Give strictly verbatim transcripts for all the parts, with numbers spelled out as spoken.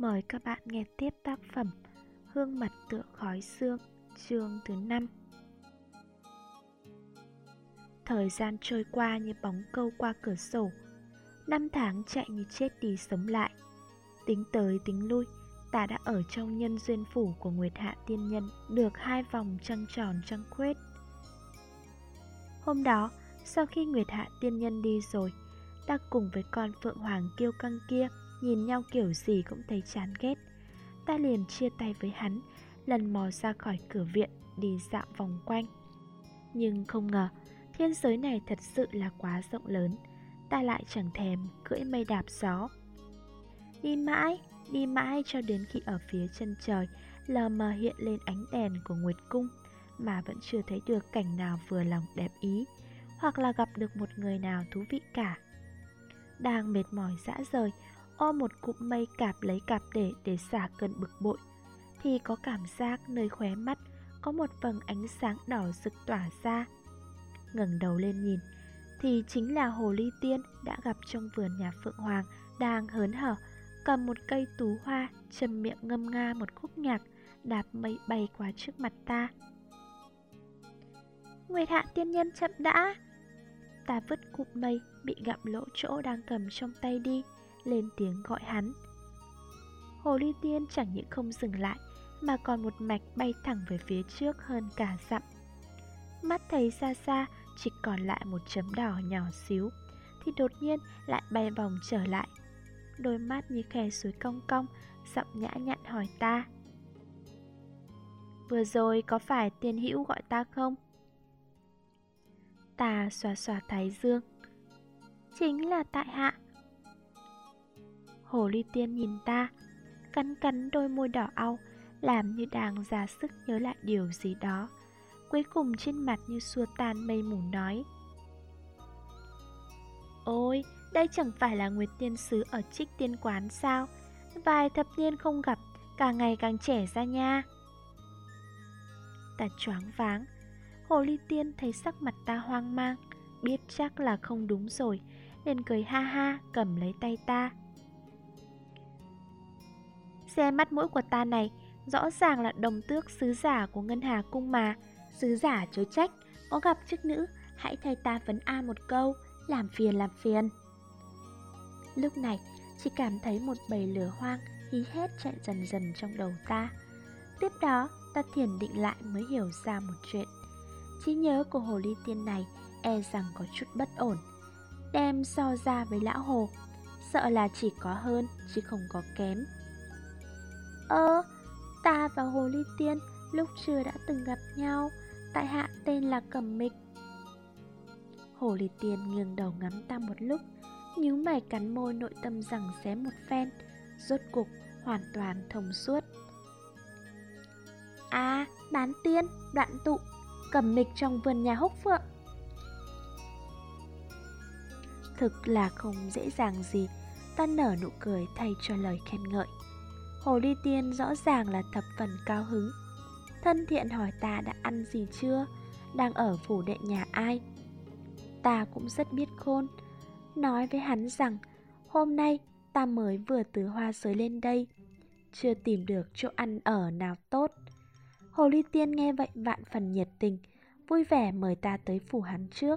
Mời các bạn nghe tiếp tác phẩm Hương mật tựa khói sương, chương thứ năm. Thời gian trôi qua như bóng câu qua cửa sổ. Năm tháng chạy như chết đi sống lại. Tính tới tính lui, ta đã ở trong nhân duyên phủ của Nguyệt Hạ Tiên Nhân được hai vòng trăng tròn trăng khuyết. Hôm đó, sau khi Nguyệt Hạ Tiên Nhân đi rồi, ta cùng với con Phượng Hoàng kiêu căng kia nhìn nhau kiểu gì cũng thấy chán ghét. Ta liền chia tay với hắn, lần mò ra khỏi cửa viện đi dạo vòng quanh. Nhưng không ngờ, thiên giới này thật sự là quá rộng lớn. Ta lại chẳng thèm cưỡi mây đạp gió. Đi mãi, đi mãi cho đến khi ở phía chân trời lờ mờ hiện lên ánh đèn của Nguyệt Cung, mà vẫn chưa thấy được cảnh nào vừa lòng đẹp ý, hoặc là gặp được một người nào thú vị cả. Đang mệt mỏi rã rời, ôm một cụm mây cạp lấy cạp để để xả cơn bực bội, thì có cảm giác nơi khóe mắt có một vầng ánh sáng đỏ rực tỏa ra. Ngẩng đầu lên nhìn, thì chính là Hồ Ly Tiên đã gặp trong vườn nhà Phượng Hoàng, đang hớn hở cầm một cây tú hoa, trầm miệng ngâm nga một khúc nhạc, đạp mây bay qua trước mặt ta. Nguyệt Hạ Tiên Nhân chậm đã. Ta vứt cụm mây bị gặm lỗ chỗ đang cầm trong tay đi, lên tiếng gọi hắn. Hồ Ly Tiên chẳng những không dừng lại, mà còn một mạch bay thẳng về phía trước hơn cả dặm. Mắt thấy xa xa chỉ còn lại một chấm đỏ nhỏ xíu, thì đột nhiên lại bay vòng trở lại. Đôi mắt như khe suối cong cong, giọng nhã nhặn hỏi ta. Vừa rồi có phải Tiên Hữu gọi ta không? Ta xoa xoa thái dương. Chính là tại hạ. Hồ Ly Tiên nhìn ta, cắn cắn đôi môi đỏ au, làm như đang ra sức nhớ lại điều gì đó. Cuối cùng trên mặt như xua tan mây mù nói. Ôi, đây chẳng phải là Nguyệt Tiên Sứ ở Trích Tiên Quán sao? Vài thập niên không gặp, càng ngày càng trẻ ra nha. Ta choáng váng. Hồ Ly Tiên thấy sắc mặt ta hoang mang, biết chắc là không đúng rồi, nên cười ha ha cầm lấy tay ta. Xem mắt mũi của ta này, rõ ràng là đồng tước sứ giả của Ngân Hà Cung mà. Sứ giả chớ trách, có gặp chức nữ, hãy thay ta vấn an một câu, làm phiền làm phiền. Lúc này, chỉ cảm thấy một bầy lửa hoang hí hét chạy dần dần trong đầu ta. Tiếp đó, ta thiền định lại mới hiểu ra một chuyện. Trí nhớ của Hồ Ly Tiên này e rằng có chút bất ổn. Đem so ra với lão Hồ, sợ là chỉ có hơn chứ không có kém. Ơ, ta và Hồ Ly Tiên lúc trưa đã từng gặp nhau, tại hạ tên là Cẩm Mịch. Hồ Ly Tiên nghiêng đầu ngắm ta một lúc, nhíu mày cắn môi, nội tâm giằng xé một phen, rốt cục hoàn toàn thông suốt. À, Bán Tiên, Đoạn Tụ, Cẩm Mịch trong vườn nhà Húc Phượng. Thực là không dễ dàng gì, ta nở nụ cười thay cho lời khen ngợi. Hồ Ly Tiên rõ ràng là thập phần cao hứng, thân thiện hỏi ta đã ăn gì chưa, đang ở phủ đệ nhà ai. Ta cũng rất biết khôn, nói với hắn rằng hôm nay ta mới vừa từ Hoa Giới lên đây, chưa tìm được chỗ ăn ở nào tốt. Hồ Ly Tiên nghe vậy vạn phần nhiệt tình, vui vẻ mời ta tới phủ hắn trước.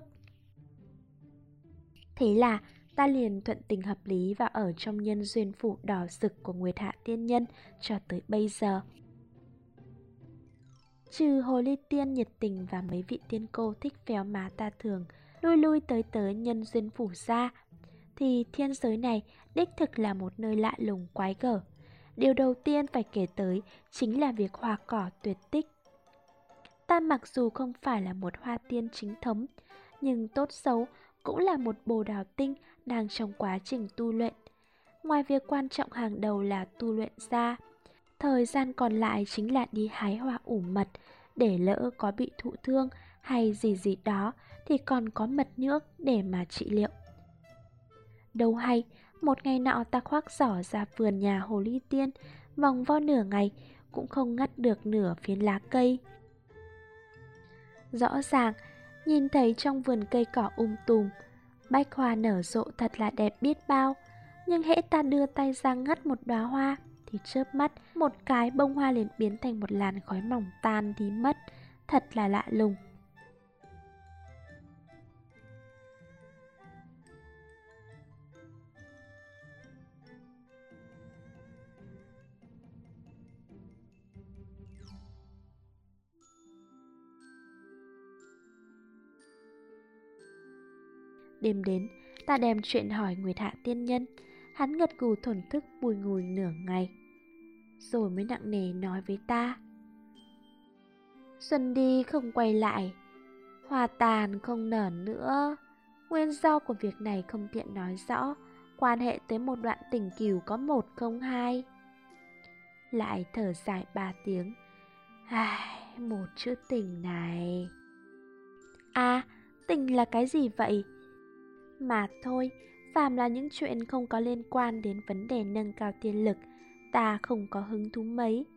Thế là ta liền thuận tình hợp lý và ở trong nhân duyên phủ đỏ rực của Nguyệt Hạ Tiên Nhân cho tới bây giờ. Trừ Hồ Ly Tiên nhiệt tình và mấy vị tiên cô thích véo má ta thường lui lui tới tới nhân duyên phủ ra, thì thiên giới này đích thực là một nơi lạ lùng quái gở. Điều đầu tiên phải kể tới chính là việc hoa cỏ tuyệt tích. Ta mặc dù không phải là một hoa tiên chính thống, nhưng tốt xấu cũng là một bồ đào tinh đang trong quá trình tu luyện. Ngoài việc quan trọng hàng đầu là tu luyện ra, thời gian còn lại chính là đi hái hoa ủ mật, để lỡ có bị thụ thương hay gì gì đó thì còn có mật nhước để mà trị liệu. Đâu hay, một ngày nọ ta khoác giỏ ra vườn nhà Hồ Ly Tiên, vòng vo nửa ngày cũng không ngắt được nửa phiến lá cây. Rõ ràng, nhìn thấy trong vườn cây cỏ um tùm, bách hoa nở rộ thật là đẹp biết bao, nhưng hễ ta đưa tay ra ngắt một đóa hoa thì chớp mắt, một cái bông hoa liền biến thành một làn khói mỏng tan đi mất. Thật là lạ lùng. Đêm đến, ta đem chuyện hỏi Nguyệt Hạ tiên nhân. Hắn gật gù thổn thức bùi ngùi nửa ngày, rồi mới nặng nề nói với ta: xuân đi không quay lại, hoa tàn không nở nữa. Nguyên do của việc này không tiện nói rõ, quan hệ tới một đoạn tình cừu có một không hai. Lại thở dài ba tiếng. Ai, một chữ tình này. À, tình là cái gì vậy? Mà thôi, phàm là những chuyện không có liên quan đến vấn đề nâng cao tiên lực, ta không có hứng thú mấy.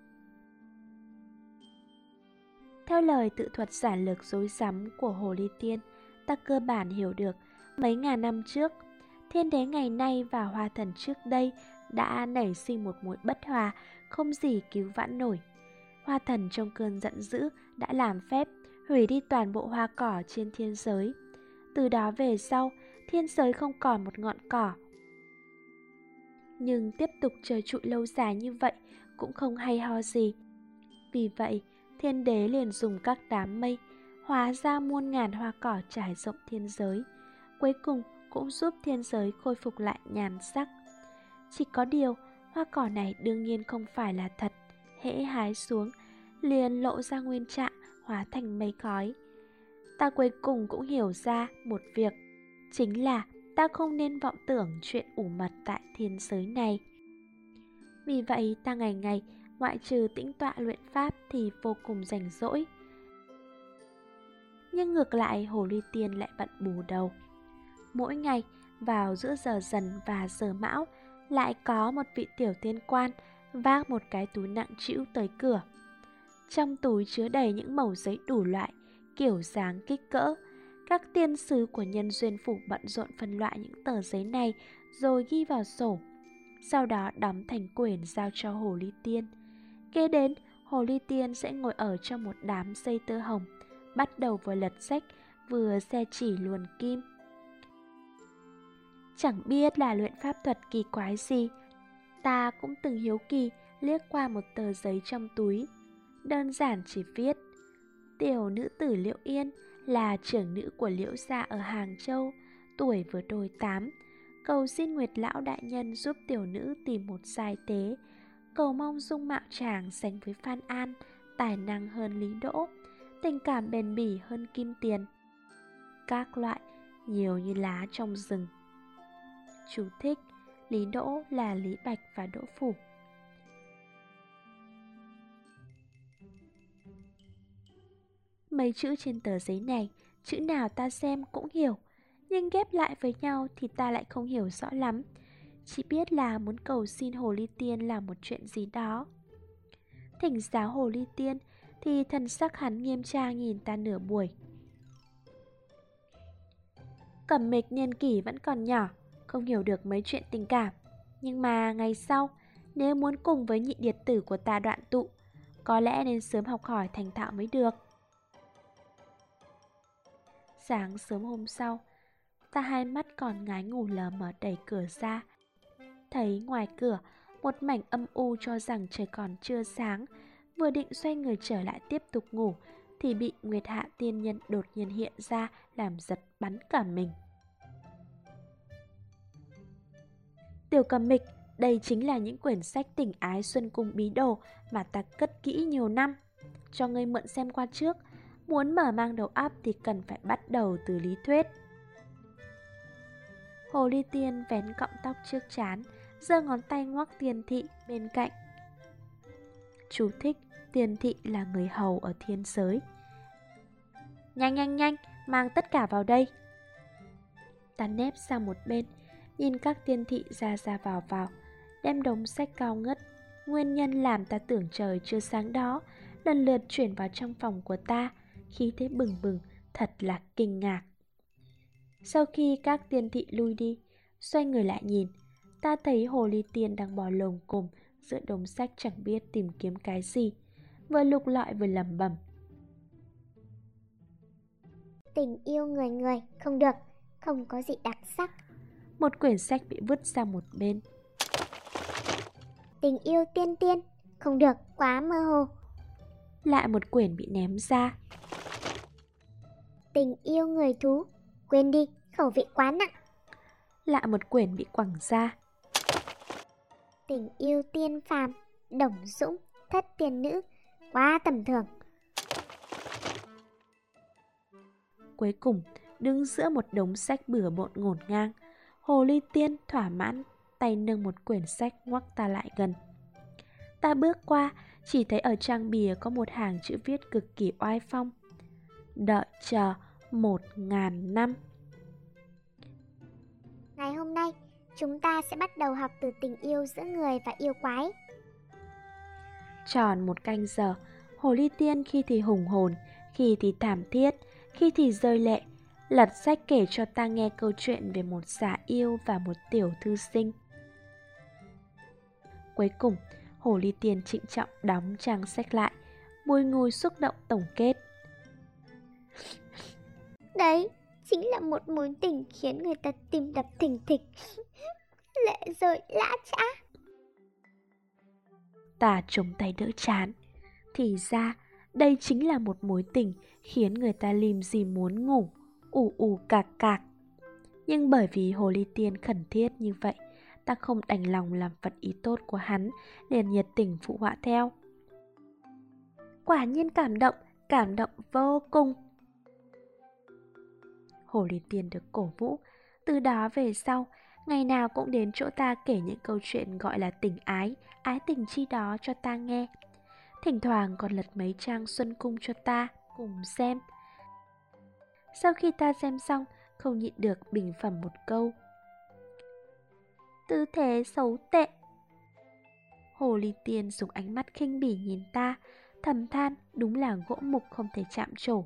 Theo lời tự thuật giản lược rối rắm của Hồ Ly Tiên, ta cơ bản hiểu được mấy ngàn năm trước, thiên đế ngày nay và hoa thần trước đây đã nảy sinh một mối bất hòa không gì cứu vãn nổi. Hoa thần trong cơn giận dữ đã làm phép hủy đi toàn bộ hoa cỏ trên thiên giới. Từ đó về sau, thiên giới không còn một ngọn cỏ. Nhưng tiếp tục chờ trụi lâu dài như vậy cũng không hay ho gì. Vì vậy, thiên đế liền dùng các đám mây hóa ra muôn ngàn hoa cỏ trải rộng thiên giới, cuối cùng cũng giúp thiên giới khôi phục lại nhan sắc. Chỉ có điều, hoa cỏ này đương nhiên không phải là thật, hễ hái xuống liền lộ ra nguyên trạng, hóa thành mây khói. Ta cuối cùng cũng hiểu ra một việc, chính là ta không nên vọng tưởng chuyện ủ mật tại thiên giới này. Vì vậy ta ngày ngày ngoại trừ tĩnh tọa luyện pháp thì vô cùng rảnh rỗi. Nhưng ngược lại Hồ Ly Tiên lại bận bù đầu. Mỗi ngày vào giữa giờ dần và giờ mão lại có một vị tiểu tiên quan vác một cái túi nặng trĩu tới cửa. Trong túi chứa đầy những mẩu giấy đủ loại, kiểu dáng kích cỡ. Các tiên sứ của Nhân Duyên Phủ bận rộn phân loại những tờ giấy này rồi ghi vào sổ, sau đó đóng thành quyển giao cho Hồ Ly Tiên. Kế đến, Hồ Ly Tiên sẽ ngồi ở trong một đám dây tơ hồng, bắt đầu vừa lật sách vừa xe chỉ luồn kim. Chẳng biết là luyện pháp thuật kỳ quái gì, ta cũng từng hiếu kỳ liếc qua một tờ giấy trong túi. Đơn giản chỉ viết: tiểu nữ tử Liễu Yên là trưởng nữ của Liễu gia ở Hàng Châu, tuổi vừa đôi tám, cầu xin Nguyệt lão đại nhân giúp tiểu nữ tìm một giai tế, cầu mong dung mạo chàng sánh với Phan An, tài năng hơn Lý Đỗ, tình cảm bền bỉ hơn Kim Tiền. Các loại nhiều như lá trong rừng. Chú thích: Lý Đỗ là Lý Bạch và Đỗ Phủ. Mấy chữ trên tờ giấy này, chữ nào ta xem cũng hiểu, nhưng ghép lại với nhau thì ta lại không hiểu rõ lắm. Chỉ biết là muốn cầu xin Hồ Ly Tiên làm một chuyện gì đó. Thỉnh giáo Hồ Ly Tiên thì thần sắc hắn nghiêm trang nhìn ta nửa buổi. Cẩm Mịch niên kỷ vẫn còn nhỏ, không hiểu được mấy chuyện tình cảm. Nhưng mà ngày sau, nếu muốn cùng với nhị điệt tử của ta đoạn tụ, có lẽ nên sớm học hỏi thành thạo mới được. Sáng sớm hôm sau, ta hai mắt còn ngái ngủ lờ mờ đẩy cửa ra. Thấy ngoài cửa một mảnh âm u cho rằng trời còn chưa sáng. Vừa định xoay người trở lại tiếp tục ngủ thì bị Nguyệt Hạ tiên nhân đột nhiên hiện ra, làm giật bắn cả mình. Tiểu Cẩm Mịch, đây chính là những quyển sách tình ái Xuân Cung Bí Đồ mà ta cất kỹ nhiều năm, cho ngươi mượn xem qua trước. Muốn mở mang đầu óc thì cần phải bắt đầu từ lý thuyết. Hồ Ly Tiên vén cọng tóc trước trán, giơ ngón tay ngoắc Tiền Thị bên cạnh. Chú thích: Tiền Thị là người hầu ở thiên giới. Nhanh nhanh nhanh, mang tất cả vào đây. Ta nép sang một bên, nhìn các tiên thị ra ra vào vào, đem đống sách cao ngất, nguyên nhân làm ta tưởng trời chưa sáng đó, lần lượt chuyển vào trong phòng của ta, khí thế bừng bừng, thật là kinh ngạc. Sau khi các tiên thị lui đi, xoay người lại nhìn, ta thấy Hồ Ly Tiên đang bò lồm cồm giữa đống sách chẳng biết tìm kiếm cái gì, vừa lục lọi vừa lẩm bẩm. Tình yêu người người, không được, không có gì đặc sắc. Một quyển sách bị vứt sang một bên. Tình yêu tiên tiên, không được, quá mơ hồ. Lại một quyển bị ném ra. Tình yêu người thú, quên đi, khẩu vị quá nặng. Lại một quyển bị quẳng ra. Tình yêu tiên phàm, Đồng Dũng, Thất tiên nữ, quá tầm thường. Cuối cùng, đứng giữa một đống sách bừa bộn ngổn ngang, Hồ Ly Tiên thỏa mãn tay nâng một quyển sách ngoắc ta lại gần. Ta bước qua, chỉ thấy ở trang bìa có một hàng chữ viết cực kỳ oai phong. Đợi chờ một ngàn năm. Ngày hôm nay, chúng ta sẽ bắt đầu học từ tình yêu giữa người và yêu quái. Tròn một canh giờ, Hồ Ly Tiên khi thì hùng hồn, khi thì thảm thiết, khi thì rơi lệ, lật sách kể cho ta nghe câu chuyện về một giả yêu và một tiểu thư sinh. Cuối cùng, Hồ Ly Tiên trịnh trọng đóng trang sách lại, bùi ngùi xúc động tổng kết. Đấy, chính là một mối tình khiến người ta tim đập thình thịch, lệ rơi lã chã. Ta chống tay đỡ chán. Thì ra, đây chính là một mối tình khiến người ta lim gì muốn ngủ, ù ù cạc cạc. Nhưng bởi vì Hồ Ly Tiên khẩn thiết như vậy, ta không đành lòng làm phật ý tốt của hắn, liền nhiệt tình phụ họa theo. Quả nhiên cảm động, cảm động vô cùng. Hồ Ly Tiên được cổ vũ, từ đó về sau, ngày nào cũng đến chỗ ta kể những câu chuyện gọi là tình ái, ái tình chi đó cho ta nghe. Thỉnh thoảng còn lật mấy trang Xuân Cung cho ta cùng xem. Sau khi ta xem xong, không nhịn được bình phẩm một câu. Tư thế xấu tệ. Hồ Ly Tiên dùng ánh mắt khinh bỉ nhìn ta, thầm than đúng là gỗ mục không thể chạm trổ.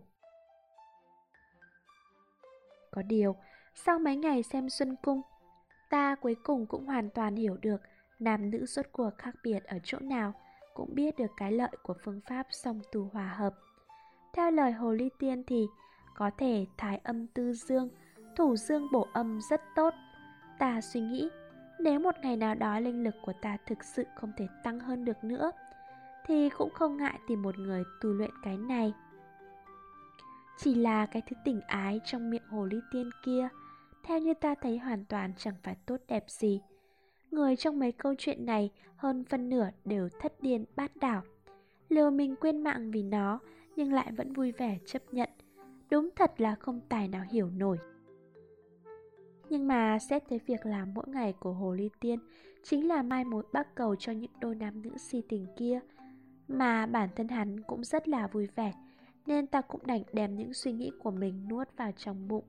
Có điều, sau mấy ngày xem Xuân Cung, ta cuối cùng cũng hoàn toàn hiểu được nam nữ rốt cuộc khác biệt ở chỗ nào, cũng biết được cái lợi của phương pháp song tu hòa hợp. Theo lời Hồ Ly Tiên thì có thể thái âm tư dương, thủ dương bổ âm rất tốt. Ta suy nghĩ, nếu một ngày nào đó linh lực của ta thực sự không thể tăng hơn được nữa, thì cũng không ngại tìm một người tu luyện cái này. Chỉ là cái thứ tình ái trong miệng Hồ Ly Tiên kia, theo như ta thấy hoàn toàn chẳng phải tốt đẹp gì. Người trong mấy câu chuyện này hơn phân nửa đều thất điên bát đảo, liều mình quên mạng vì nó nhưng lại vẫn vui vẻ chấp nhận. Đúng thật là không tài nào hiểu nổi. Nhưng mà xét thấy việc làm mỗi ngày của Hồ Ly Tiên chính là mai mối bắc cầu cho những đôi nam nữ si tình kia, mà bản thân hắn cũng rất là vui vẻ, nên ta cũng đành đem những suy nghĩ của mình nuốt vào trong bụng.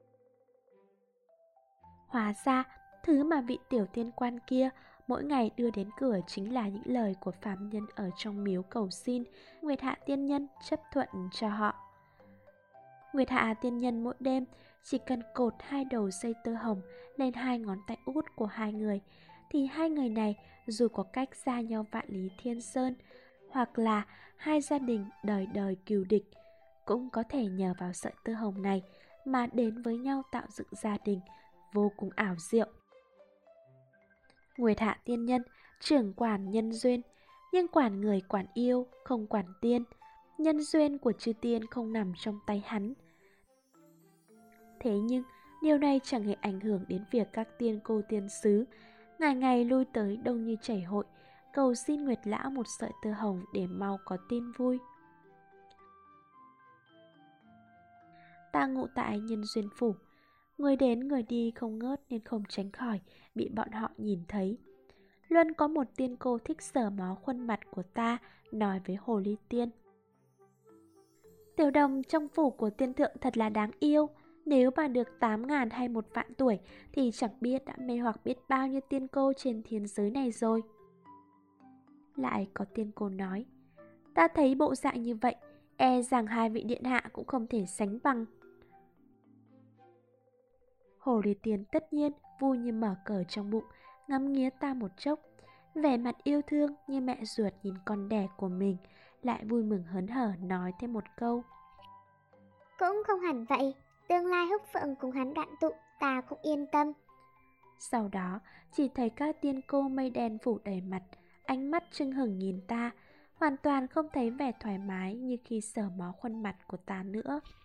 Hóa ra, thứ mà vị tiểu tiên quan kia mỗi ngày đưa đến cửa chính là những lời của phàm nhân ở trong miếu cầu xin Nguyệt Hạ Tiên Nhân chấp thuận cho họ. Nguyệt Hạ Tiên Nhân mỗi đêm chỉ cần cột hai đầu dây tơ hồng lên hai ngón tay út của hai người, thì hai người này dù có cách xa nhau vạn lý thiên sơn, hoặc là hai gia đình đời đời cừu địch, cũng có thể nhờ vào sợi tơ hồng này mà đến với nhau tạo dựng gia đình, vô cùng ảo diệu. Nguyệt Hạ Tiên Nhân trưởng quản nhân duyên, nhưng quản người quản yêu, không quản tiên. Nhân duyên của chư tiên không nằm trong tay hắn. Thế nhưng điều này chẳng hề ảnh hưởng đến việc các tiên cô tiên sứ ngày ngày lui tới đông như chảy hội, cầu xin Nguyệt Lão một sợi tơ hồng để mau có tin vui. Ta ngụ tại nhân duyên phủ, người đến người đi không ngớt nên không tránh khỏi bị bọn họ nhìn thấy. Luôn có một tiên cô thích sờ mó khuôn mặt của ta, nói với Hồ Ly Tiên. Tiểu đồng trong phủ của tiên thượng thật là đáng yêu. Nếu mà được tám ngàn hay một vạn tuổi thì chẳng biết đã mê hoặc biết bao nhiêu tiên cô trên thiên giới này rồi. Lại có tiên cô nói, ta thấy bộ dạng như vậy, e rằng hai vị điện hạ cũng không thể sánh bằng. Hồ Ly Tiên tất nhiên vui như mở cờ trong bụng, ngắm nghía ta một chốc, vẻ mặt yêu thương như mẹ ruột nhìn con đẻ của mình, lại vui mừng hớn hở nói thêm một câu. Cũng không hẳn vậy, tương lai Húc Phượng cùng hắn đoạn tụ, ta cũng yên tâm. Sau đó chỉ thấy các tiên cô mây đen phủ đầy mặt, ánh mắt trưng hửng nhìn ta, hoàn toàn không thấy vẻ thoải mái như khi sờ mó khuôn mặt của ta nữa.